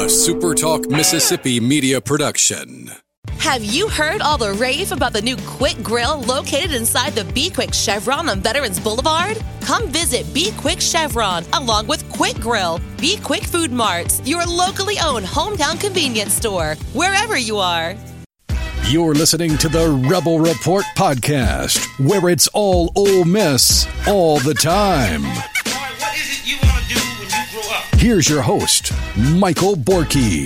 SuperTalk Mississippi media production. Have you heard all the rave about the new Quick Grill located inside the Be Quick Chevron on Veterans Boulevard? Come visit Be Quick Chevron along with Quick Grill, Be Quick Food Marts, your locally owned hometown convenience store, wherever you are. You're listening to the Rebel Report podcast, where it's all Ole Miss all the time. What is it you want to do when you grow up? Here's your host, Michael Borky.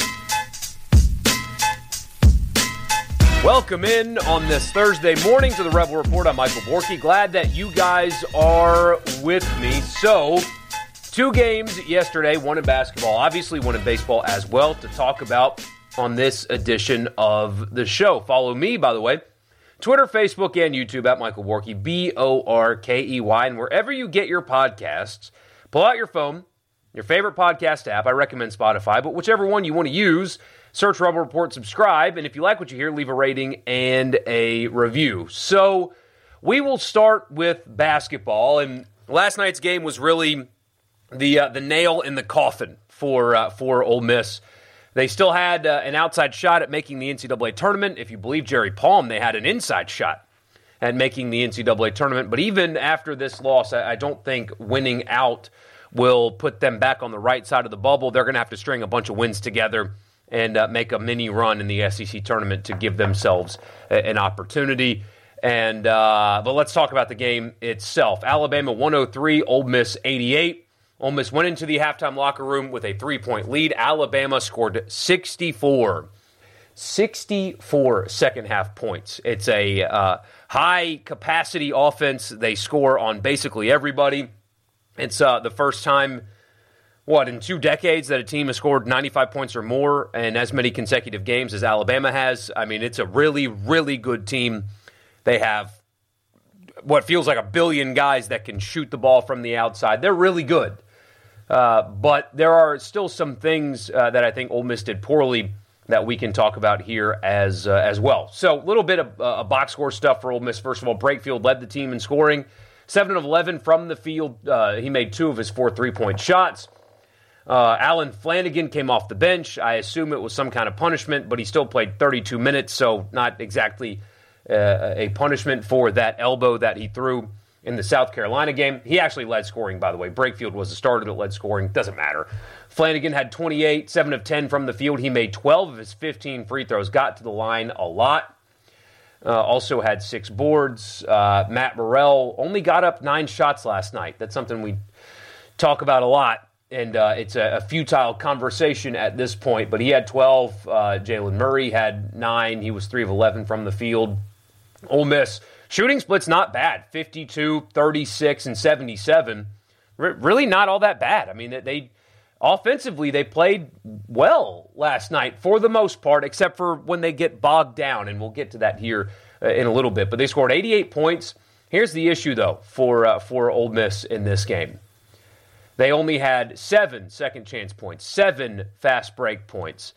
Welcome in on this Thursday morning to the Rebel Report. I'm Michael Borky. Glad that you guys are with me. So, 2 games yesterday, one in basketball, obviously one in baseball as well, to talk about on this edition of the show. Follow me, by the way, Twitter, Facebook, and YouTube at Michael Borky, B-O-R-K-E-Y. And wherever you get your podcasts, pull out your phone, your favorite podcast app. I recommend Spotify, but whichever one you want to use, search Rebel Report, subscribe, and if you like what you hear, leave a rating and a review. So we will start with basketball, and last night's game was really the nail in the coffin for Ole Miss. They still had an outside shot at making the NCAA tournament. If you believe Jerry Palm, they had an inside shot at making the NCAA tournament. But even after this loss, I don't think winning out will put them back on the right side of the bubble. They're going to have to string a bunch of wins together and make a mini run in the SEC tournament to give themselves an opportunity. And but let's talk about the game itself. Alabama 103, Ole Miss 88. Ole Miss went into the halftime locker room with a 3-point lead. Alabama scored 64 second-half points. It's a high-capacity offense. They score on basically everybody. It's the first time, in 2 decades that a team has scored 95 points or more and as many consecutive games as Alabama has. I mean, it's a really, really good team. They have what feels like a billion guys that can shoot the ball from the outside. They're really good. But there are still some things that I think Ole Miss did poorly that we can talk about here as well. So a little bit of box score stuff for Ole Miss. First of all, Brakefield led the team in scoring. 7 of 11 from the field. He made 2 of his 4 3-point shots. Alan Flanagan came off the bench. I assume it was some kind of punishment, but he still played 32 minutes, so not exactly a punishment for that elbow that he threw in the South Carolina game. He actually led scoring, by the way. Brakefield was the starter that led scoring. Doesn't matter. Flanagan had 28, 7 of 10 from the field. He made 12 of his 15 free throws, got to the line a lot. Also had 6 boards. Matt Burrell only got up 9 shots last night. That's something we talk about a lot, and it's a futile conversation at this point. But he had 12. Jalen Murray had 9. He was 3 of 11 from the field. Ole Miss shooting split's not bad. 52, 36, and 77. Really not all that bad. I mean, they offensively, they played well last night for the most part, except for when they get bogged down, and we'll get to that here in a little bit. But they scored 88 points. Here's the issue, though, for Ole Miss in this game. They only had 7 second-chance points, 7 fast break points,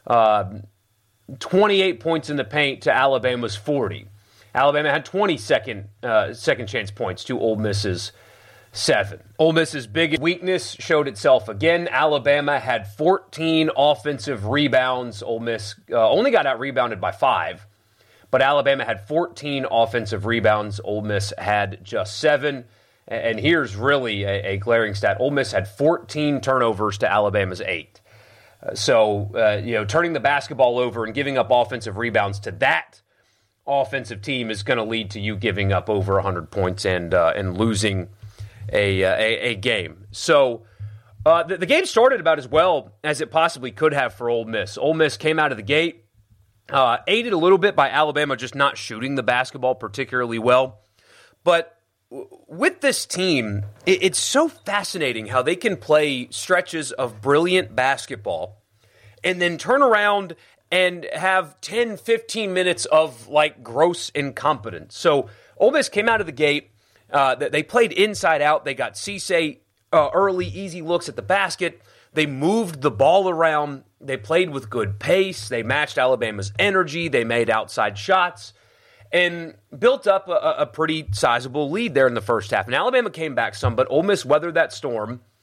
28 points in the paint to Alabama's 40. Alabama had 20 second-chance points to Ole Miss's 7. Ole Miss's biggest weakness showed itself again. Alabama had 14 offensive rebounds. Ole Miss only got out-rebounded by 5, but Alabama had 14 offensive rebounds. Ole Miss had just 7. And here's really a glaring stat. Ole Miss had 14 turnovers to Alabama's 8. So, turning the basketball over and giving up offensive rebounds to that offensive team is going to lead to you giving up over 100 points and losing a game. So the game started about as well as it possibly could have for Ole Miss. Ole Miss came out of the gate, aided a little bit by Alabama just not shooting the basketball particularly well. But with this team, it's so fascinating how they can play stretches of brilliant basketball and then turn around and have 10, 15 minutes of, gross incompetence. So Ole Miss came out of the gate. They played inside out. They got Cisse early, easy looks at the basket. They moved the ball around. They played with good pace. They matched Alabama's energy. They made outside shots and built up a pretty sizable lead there in the first half. And Alabama came back some, but Ole Miss weathered that storm,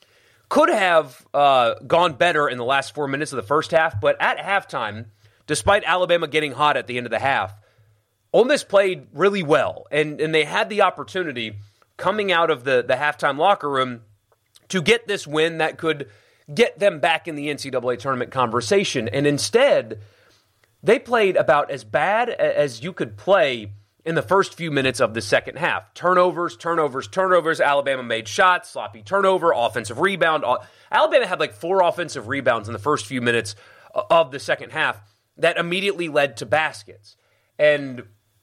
could have gone better in the last 4 minutes of the first half, but at halftime, despite Alabama getting hot at the end of the half, Ole Miss played really well, and they had the opportunity coming out of the halftime locker room to get this win that could get them back in the NCAA tournament conversation. And instead, they played about as bad as you could play in the first few minutes of the second half. Turnovers. Alabama made shots, sloppy turnover, offensive rebound. Alabama had like 4 offensive rebounds in the first few minutes of the second half that immediately led to baskets. And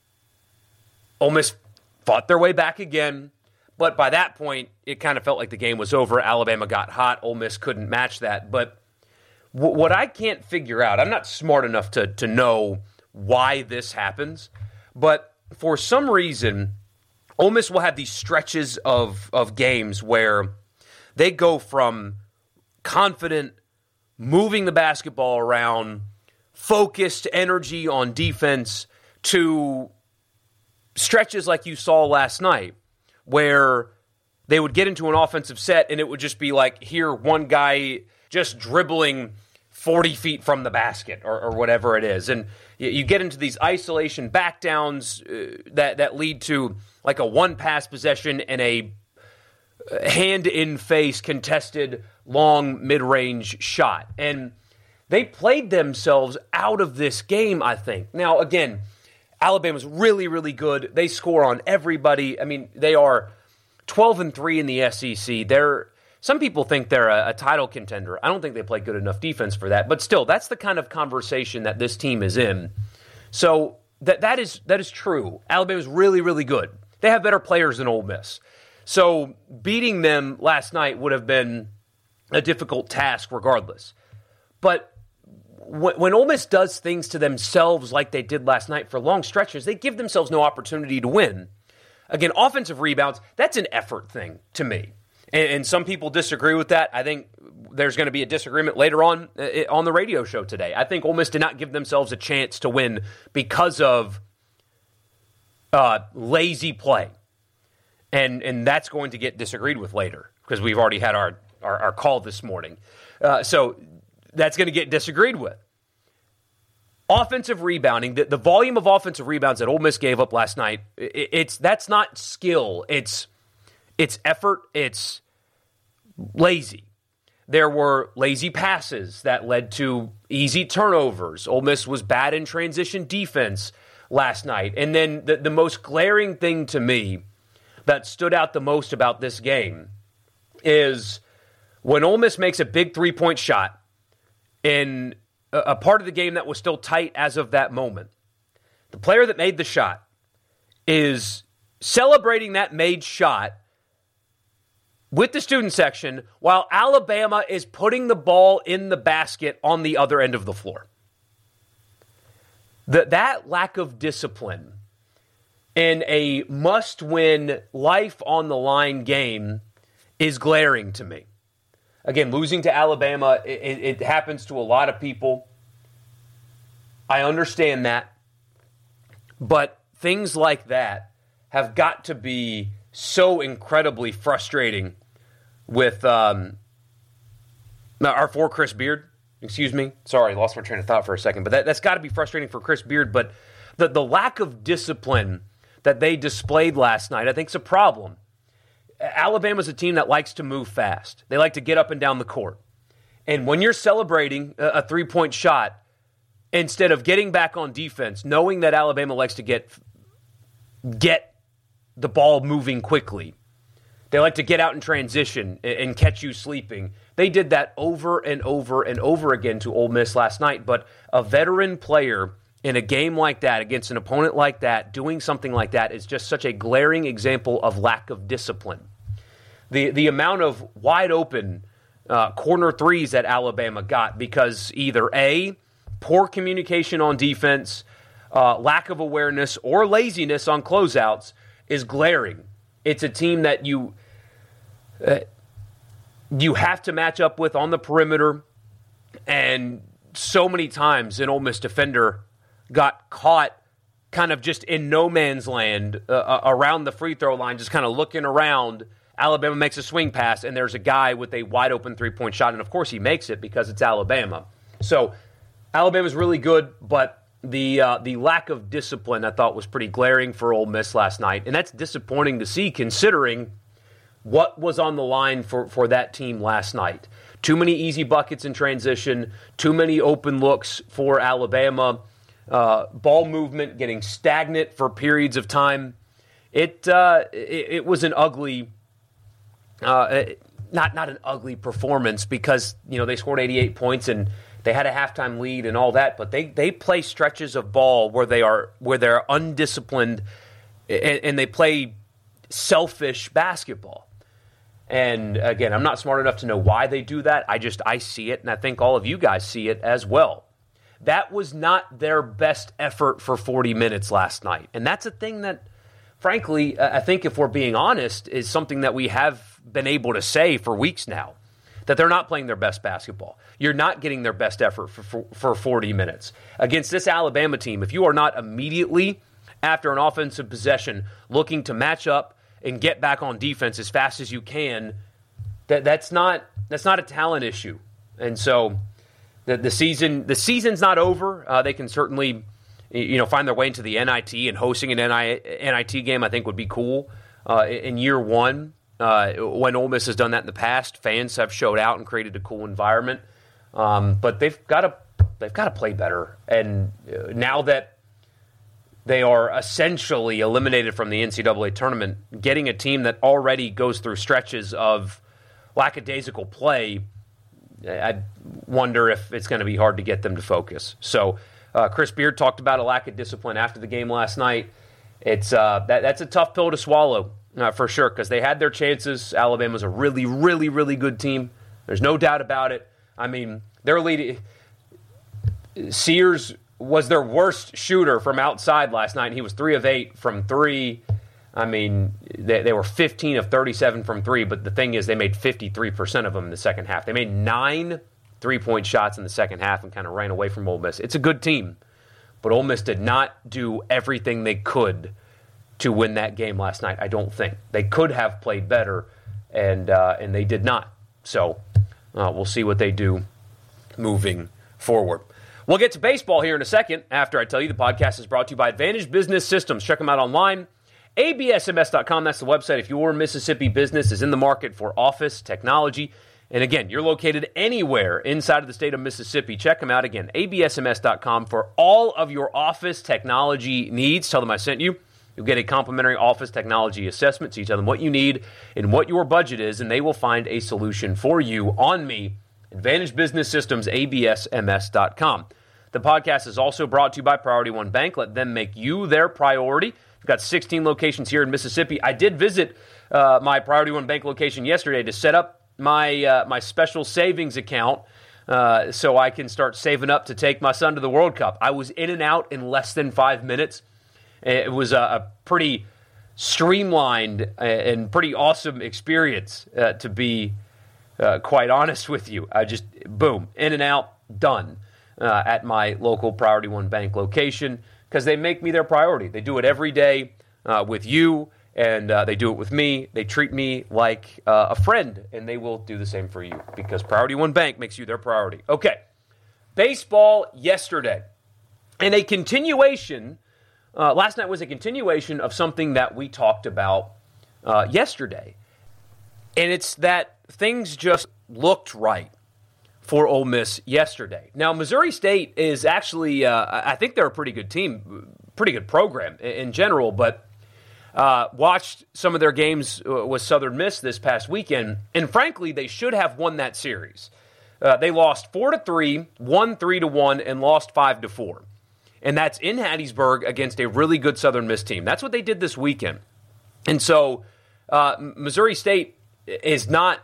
Ole Miss fought their way back again. But by that point, it kind of felt like the game was over. Alabama got hot. Ole Miss couldn't match that. But what I can't figure out, I'm not smart enough to know why this happens, but for some reason, Ole Miss will have these stretches of games where they go from confident, moving the basketball around, focused energy on defense, to stretches like you saw last night, where they would get into an offensive set and it would just be like, here, one guy just dribbling 40 feet from the basket or whatever it is. And you get into these isolation backdowns that lead to like a one-pass possession and a hand-in-face contested long mid-range shot. And they played themselves out of this game, I think. Now, again, Alabama's really, really good. They score on everybody. I mean, they are 12-3 in the SEC. Some people think they're a title contender. I don't think they play good enough defense for that. But still, that's the kind of conversation that this team is in. So that is true. Alabama's really, really good. They have better players than Ole Miss. So beating them last night would have been a difficult task regardless. But when Ole Miss does things to themselves like they did last night for long stretches, they give themselves no opportunity to win. Again, offensive rebounds, that's an effort thing to me. And some people disagree with that. I think there's going to be a disagreement later on the radio show today. I think Ole Miss did not give themselves a chance to win because of lazy play. And that's going to get disagreed with later because we've already had our call this morning. So that's going to get disagreed with. Offensive rebounding, the volume of offensive rebounds that Ole Miss gave up last night, that's not skill. It's effort. It's lazy. There were lazy passes that led to easy turnovers. Ole Miss was bad in transition defense last night. And then the most glaring thing to me that stood out the most about this game is when Ole Miss makes a big three-point shot in a part of the game that was still tight as of that moment, the player that made the shot is celebrating that made shot with the student section while Alabama is putting the ball in the basket on the other end of the floor. That lack of discipline in a must-win, life-on-the-line game is glaring to me. Again, losing to Alabama, it happens to a lot of people. I understand that. But things like that have got to be so incredibly frustrating with our for Chris Beard. Excuse me. Sorry, I lost my train of thought for a second. But that's got to be frustrating for Chris Beard. But the lack of discipline that they displayed last night, I think, is a problem. Alabama's a team that likes to move fast. They like to get up and down the court. And when you're celebrating a three-point shot, instead of getting back on defense, knowing that Alabama likes to get the ball moving quickly, they like to get out in transition and catch you sleeping. They did that over and over and over again to Ole Miss last night. But a veteran player in a game like that, against an opponent like that, doing something like that is just such a glaring example of lack of discipline. The amount of wide open corner threes that Alabama got because either A, poor communication on defense, lack of awareness, or laziness on closeouts is glaring. It's a team that you have to match up with on the perimeter, and so many times an Ole Miss defender got caught kind of just in no man's land around the free throw line, just kind of looking around Alabama makes a swing pass, and there's a guy with a wide-open three-point shot, and of course he makes it because it's Alabama. So Alabama's really good, but the lack of discipline I thought was pretty glaring for Ole Miss last night, and that's disappointing to see considering what was on the line for that team last night. Too many easy buckets in transition, too many open looks for Alabama, ball movement getting stagnant for periods of time. It was an ugly, not an ugly performance because they scored 88 points and they had a halftime lead and all that, but they play stretches of ball where they're undisciplined and they play selfish basketball. And again, I'm not smart enough to know why they do that. I see it, and I think all of you guys see it as well. That was not their best effort for 40 minutes last night. And that's a thing that, frankly, I think if we're being honest, is something that we have been able to say for weeks now, that they're not playing their best basketball. You're not getting their best effort for 40 minutes. Against this Alabama team, if you are not immediately after an offensive possession looking to match up and get back on defense as fast as you can, that's not a talent issue. And so the season's not over. They can certainly find their way into the NIT, and hosting an NIT game I think would be cool in year one. When Ole Miss has done that in the past, fans have showed out and created a cool environment. But they've got to play better. And now that they are essentially eliminated from the NCAA tournament, getting a team that already goes through stretches of lackadaisical play, I wonder if it's going to be hard to get them to focus. So Chris Beard talked about a lack of discipline after the game last night. It's that's a tough pill to swallow for sure, because they had their chances. Alabama's a really, really, really good team. There's no doubt about it. I mean, their lead, Sears was their worst shooter from outside last night. He was 3 of 8 from 3. I mean, they were 15 of 37 from 3, but the thing is they made 53% of them in the second half. They made 9 3-point shots in the second half and kind of ran away from Ole Miss. It's a good team, but Ole Miss did not do everything they could to win that game last night, I don't think. They could have played better, and they did not. So we'll see what they do moving forward. We'll get to baseball here in a second after I tell you the podcast is brought to you by Advantage Business Systems. Check them out online. absms.com, that's the website. If your Mississippi business is in the market for office technology, and again, you're located anywhere inside of the state of Mississippi, check them out again, absms.com, for all of your office technology needs. Tell them I sent you. You'll get a complimentary office technology assessment, so you tell them what you need and what your budget is, and they will find a solution for you on me. Advantage Business Systems, absms.com. The podcast is also brought to you by Priority One Bank. Let them make you their priority. We've got 16 locations here in Mississippi. I did visit my Priority One Bank location yesterday to set up my special savings account so I can start saving up to take my son to the World Cup. I was in and out in less than 5 minutes. It was a pretty streamlined and pretty awesome experience, to be quite honest with you. I just, boom, in and out, done at my local Priority One Bank location, because they make me their priority. They do it every day with you, and they do it with me. They treat me like a friend, and they will do the same for you, because Priority One Bank makes you their priority. Okay, baseball yesterday, and a continuation. Last night was a continuation of something that we talked about yesterday. And it's that things just looked right for Ole Miss yesterday. Now, Missouri State is actually, I think they're a pretty good team, pretty good program in general, but watched some of their games with Southern Miss this past weekend, and frankly, they should have won that series. They lost 4-3, won 3-1, and lost 5-4. And that's in Hattiesburg against a really good Southern Miss team. That's what they did this weekend. And so Missouri State is not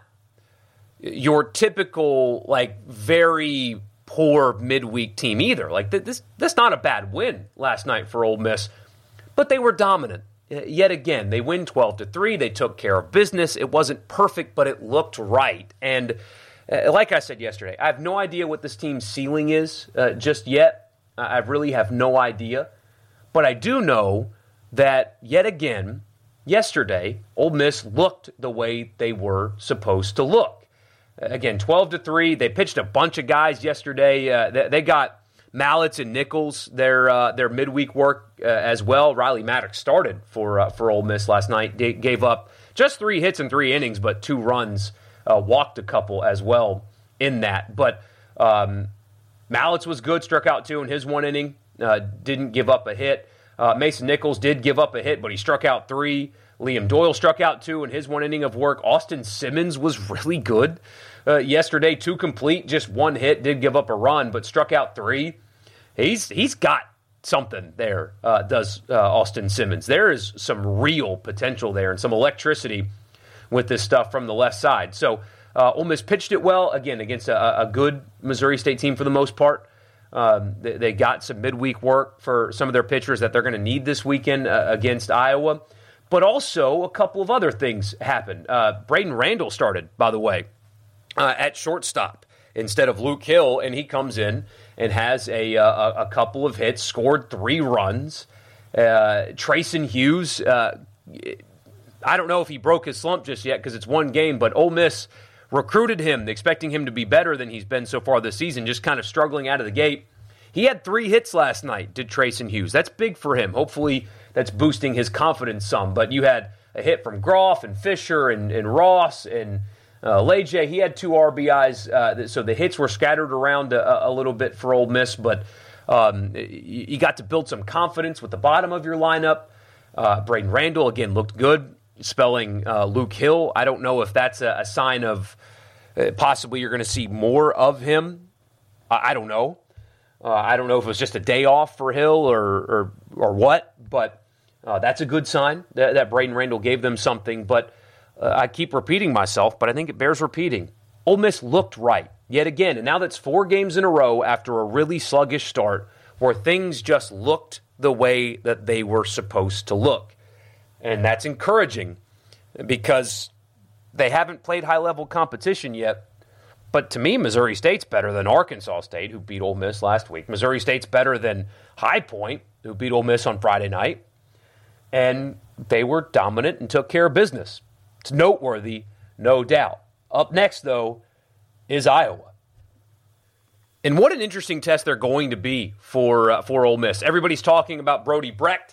your typical, very poor midweek team either. That's not a bad win last night for Ole Miss. But they were dominant. Yet again, they win 12-3. They took care of business. It wasn't perfect, but it looked right. And like I said yesterday, I have no idea what this team's ceiling is just yet. I really have no idea. But I do know that, yet again, yesterday, Ole Miss looked the way they were supposed to look. Again, 12-3. They pitched a bunch of guys yesterday. They got Mallets and Nichols their midweek work as well. Riley Maddox started for Ole Miss last night. They gave up just 3 hits in 3 innings, but 2 runs. Walked a couple as well in that. But Mallets was good, struck out 2 in his 1 inning. Didn't give up a hit. Mason Nichols did give up a hit, but he struck out 3. Liam Doyle struck out 2 in his 1 inning of work. Austin Simmons was really good yesterday. 2 complete, just 1 hit. Did give up a run, but struck out 3. He's got something there, does Austin Simmons. There is some real potential there and some electricity with this stuff from the left side. So Ole Miss pitched it well, again, against a good Missouri State team for the most part. They got some midweek work for some of their pitchers that they're going to need this weekend against Iowa. But also a couple of other things happened. Braden Randall started, by the way, at shortstop instead of Luke Hill, and he comes in and has a couple of hits, scored 3 runs. Trayson Hughes, I don't know if he broke his slump just yet because it's 1 game, but Ole Miss recruited him, expecting him to be better than he's been so far this season, just kind of struggling out of the gate. He had 3 hits last night, did Trayson Hughes. That's big for him. Hopefully that's boosting his confidence some. But you had a hit from Groff and Fisher and Ross and Leje. He had 2 RBIs, so the hits were scattered around a little bit for Ole Miss. But you got to build some confidence with the bottom of your lineup. Braden Randall, again, looked good, spelling Luke Hill. I don't know if that's a sign of possibly you're going to see more of him. I don't know. I don't know if it was just a day off for Hill or what, but that's a good sign that Braden Randall gave them something. But I keep repeating myself, but I think it bears repeating. Ole Miss looked right yet again, and now that's 4 games in a row after a really sluggish start where things just looked the way that they were supposed to look. And that's encouraging because they haven't played high-level competition yet. But to me, Missouri State's better than Arkansas State, who beat Ole Miss last week. Missouri State's better than High Point, who beat Ole Miss on Friday night. And they were dominant and took care of business. It's noteworthy, no doubt. Up next, though, is Iowa. And what an interesting test they're going to be for Ole Miss. Everybody's talking about Brody Brecht,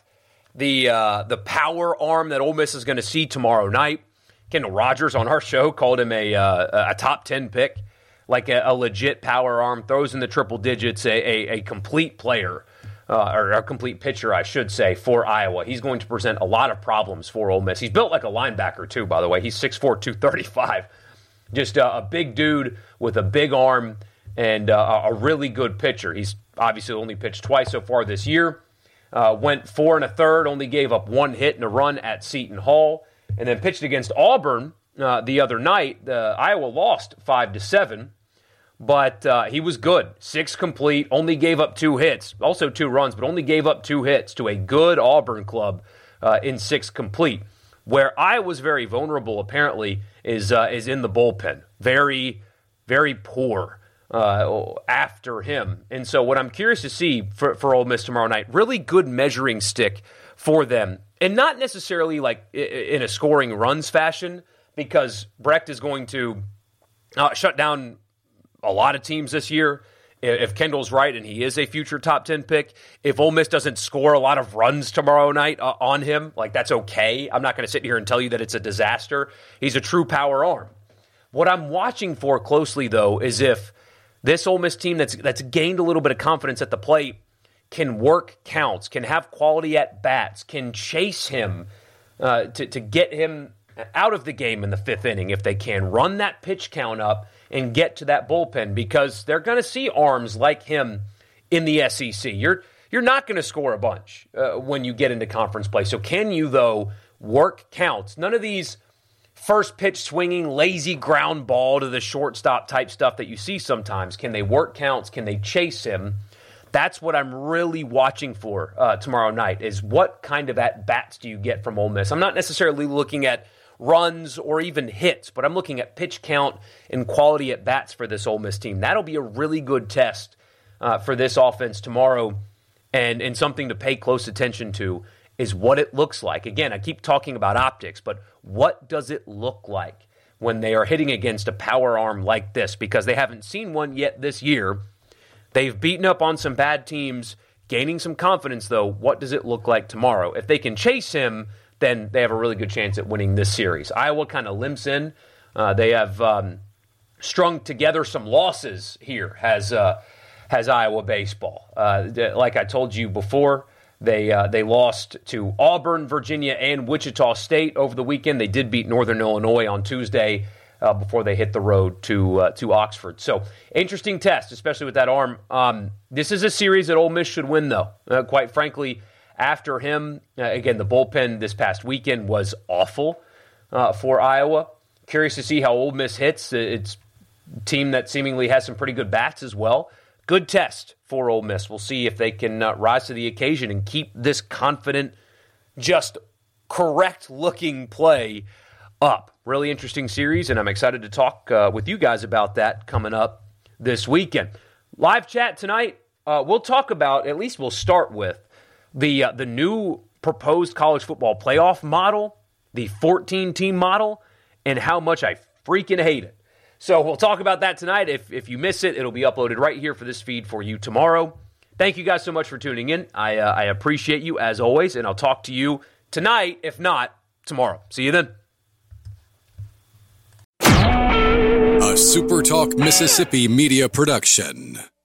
the power arm that Ole Miss is going to see tomorrow night. Kendall Rogers on our show called him a top 10 pick, like a legit power arm, throws in the triple digits, a complete player, or a complete pitcher, I should say, for Iowa. He's going to present a lot of problems for Ole Miss. He's built like a linebacker, too, by the way. He's 6'4", 235. Just a big dude with a big arm and a really good pitcher. He's obviously only pitched twice so far this year. Went 4 1/3, only gave up 1 hit and a run at Seton Hall. And then pitched against Auburn the other night. Iowa lost 5-7, but he was good. 6 complete, only gave up 2 hits, also 2 runs, but only gave up 2 hits to a good Auburn club in 6 complete. Where Iowa's very vulnerable, apparently, is in the bullpen. Very, very poor after him. And so what I'm curious to see for Ole Miss tomorrow night, really good measuring stick for them. And not necessarily like in a scoring runs fashion, because Brecht is going to shut down a lot of teams this year. If Kendall's right and he is a future top 10 pick, if Ole Miss doesn't score a lot of runs tomorrow night on him, like that's okay. I'm not going to sit here and tell you that it's a disaster. He's a true power arm. What I'm watching for closely, though, is if this Ole Miss team that's gained a little bit of confidence at the plate can work counts, can have quality at bats, can chase him to get him out of the game in the 5th inning if they can, run that pitch count up and get to that bullpen, because they're going to see arms like him in the SEC. You're not going to score a bunch when you get into conference play. So can you, though, work counts? None of these first pitch swinging, lazy ground ball to the shortstop type stuff that you see sometimes. Can they work counts? Can they chase him? That's what I'm really watching for tomorrow night, is what kind of at-bats do you get from Ole Miss? I'm not necessarily looking at runs or even hits, but I'm looking at pitch count and quality at-bats for this Ole Miss team. That'll be a really good test for this offense tomorrow, and something to pay close attention to is what it looks like. Again, I keep talking about optics, but what does it look like when they are hitting against a power arm like this? Because they haven't seen one yet this year. They've beaten up on some bad teams, gaining some confidence, though. What does it look like tomorrow? If they can chase him, then they have a really good chance at winning this series. Iowa kind of limps in. They have strung together some losses here, has Iowa baseball. Like I told you before, they lost to Auburn, Virginia, and Wichita State over the weekend. They did beat Northern Illinois on Tuesday before they hit the road to Oxford. So, interesting test, especially with that arm. This is a series that Ole Miss should win, though. Quite frankly, after him, again, the bullpen this past weekend was awful for Iowa. Curious to see how Ole Miss hits. It's a team that seemingly has some pretty good bats as well. Good test for Ole Miss. We'll see if they can rise to the occasion and keep this confident, just correct-looking play up. Really interesting series, and I'm excited to talk with you guys about that coming up this weekend. Live chat tonight, we'll talk about, at least we'll start with, the new proposed college football playoff model, the 14-team model, and how much I freaking hate it. So we'll talk about that tonight. If you miss it, it'll be uploaded right here for this feed for you tomorrow. Thank you guys so much for tuning in. I appreciate you as always, and I'll talk to you tonight, if not tomorrow. See you then. A SuperTalk Mississippi media production.